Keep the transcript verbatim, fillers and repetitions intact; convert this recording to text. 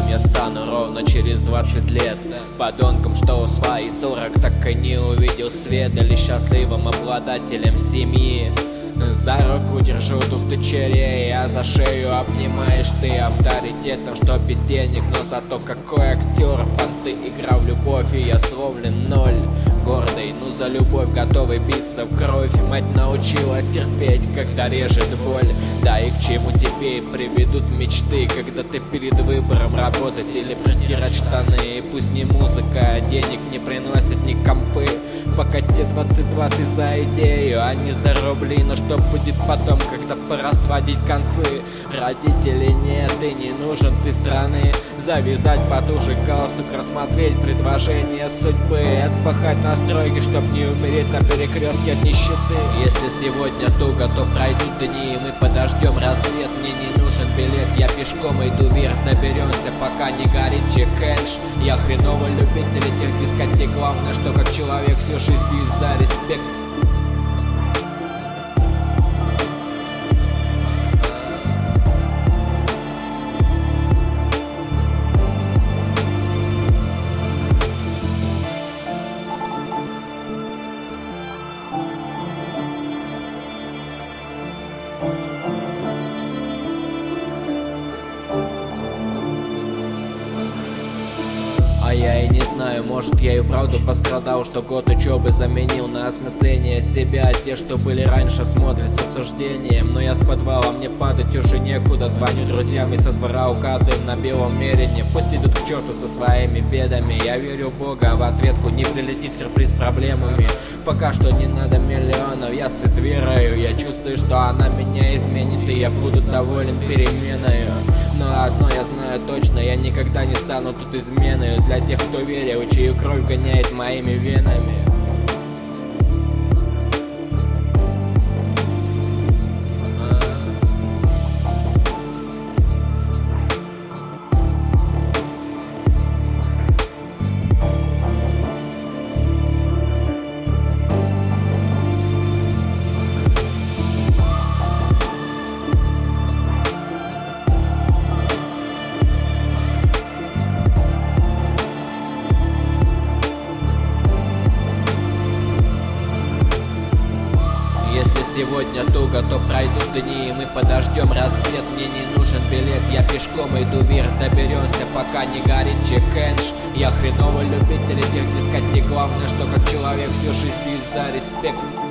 я стану ровно через двадцать лет. Подонком, что в свои сорок так и не увидел свет. Или счастливым обладателем семьи. За руку держу двух дочерей, а за шею обнимаешь ты авторитетом, что без денег, но зато какой актер. Понты играл в любовь, и я словлен ноль. Гордый, ну за любовь готовый биться в кровь. Мать научила терпеть, когда режет боль. Да и к чему тебе приведут мечты, когда ты перед выбором работать или протирать штаны. И пусть не музыка, а денег не приносят ни компы. Пока те двадцать два ты за идею, а не за рубли. Но что будет потом, когда пора сводить концы? Родителей нет и не нужен ты страны. Завязать потуже галстук, рассмотреть предложение судьбы. Отпахать на стройке, чтоб не умереть на перекрестке от нищеты. Если сегодня туго, то пройдут дни, и мы подождем рассвет. Мне не нужен билет, я пешком иду вверх. Доберемся, пока не горит чекэндж. Я хреновый любитель этих дискотек. Главное, что как человек всю жизнь бьюсь за респект. А я и не знаю, может я и правду пострадал, что год учебы заменил на осмысление себя. Те, что были раньше, смотрят с осуждением. Но я с подвала, мне падать уже некуда. Звоню друзьям и со двора укатываем на белом мерине. Пусть идут к черту со своими бедами. Я верю в Бога, в ответку не прилетит сюрприз проблемами. Пока что не надо миллионов, я сыт верою. Я чувствую, что она меня изменит, и я буду доволен переменою. Но одно я знаю точно, я никогда не стану тут изменой для тех, кто верил, чью кровь гоняет моими венами. Сегодня туго, то пройдут дни, и мы подождем рассвет. Мне не нужен билет, я пешком иду вверх. Доберемся, пока не горит чекэндж. Я хреновый любитель этих дискотек. Главное, что как человек всю жизнь бьюсь за респект.